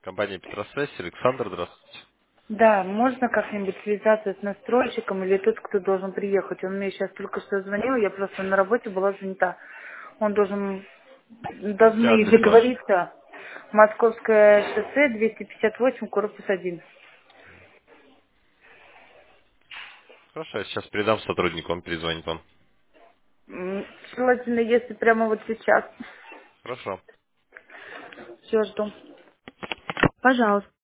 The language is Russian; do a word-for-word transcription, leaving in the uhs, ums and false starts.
Компания Петросвязь, Александр, здравствуйте. Да, можно как-нибудь связаться с настройщиком или тот, кто должен приехать. Он мне сейчас только что звонил, я просто на работе была занята. Он должен, Скажите должны адрес ваш. договориться. Московское шоссе, двести пятьдесят восемь, корпус один. Хорошо, я сейчас передам сотруднику, он перезвонит вам. М, Желательно, если прямо вот сейчас. Хорошо. Все, жду. Пожалуйста.